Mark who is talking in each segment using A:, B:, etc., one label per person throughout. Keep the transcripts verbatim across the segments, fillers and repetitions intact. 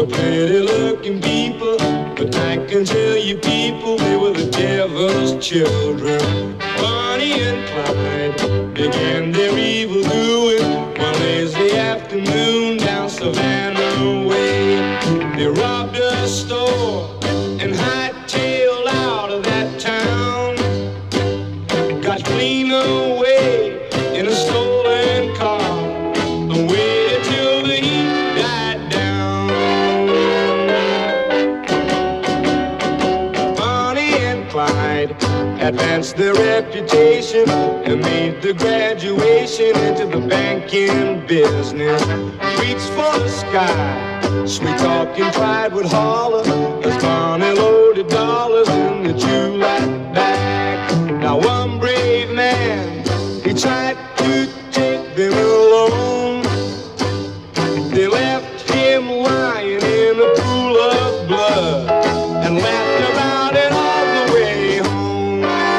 A: were pretty looking people, but I can tell you people, they were the devil's children. Bonnie and Clyde began their evil doing one lazy afternoon down Savannah way. They robbed a store and hightailed out of that town. Got clean away in a stolen car, away till the heat died down. Bonnie and Clyde advanced their reputation and made the graduation into the banking business. Reach for the sky, sweet talking Clyde would holler as Bonnie loaded dollars in the July bag. Now one brave man, he tried to take them alone. They left him lying in a pool of blood and laughed about it all the way home.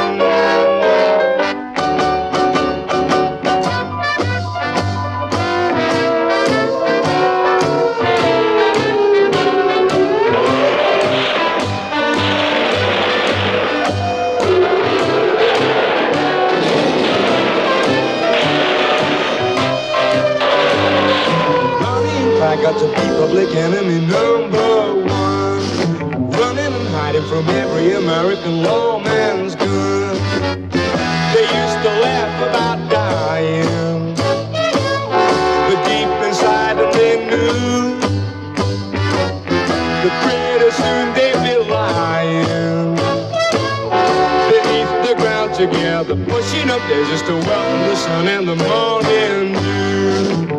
A: I got to be public enemy number one, running and hiding from every American lawman's gun. They used to laugh about dying, but deep inside them they knew that pretty soon they'd be lying beneath the ground together, pushing up there just to welcome the sun and the morning dew.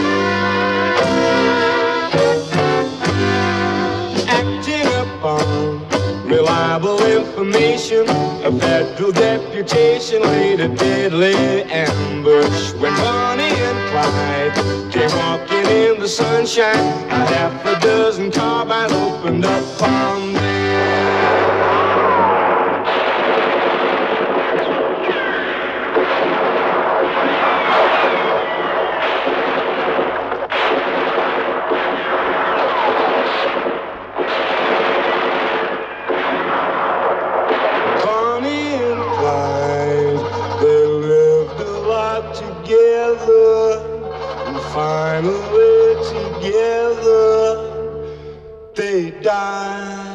A: Reliable information, a federal deputation laid a deadly ambush. When Bonnie and Clyde came walking in the sunshine, a half a dozen carbines opened up on them. Together and finally together they died.